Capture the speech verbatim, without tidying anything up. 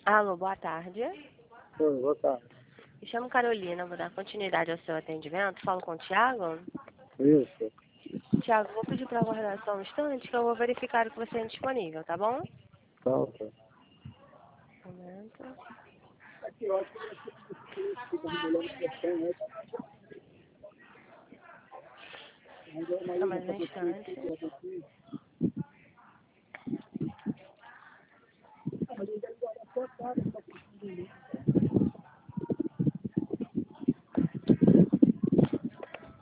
Alô, boa tarde. Oi, boa tarde. Me chamo Carolina, vou dar continuidade ao seu atendimento. Falo com o Thiago. Isso. Thiago, vou pedir para aguardar só um instante que eu vou verificar que você é disponível, tá bom? Tá, ok. Um momento. Só mais um instante.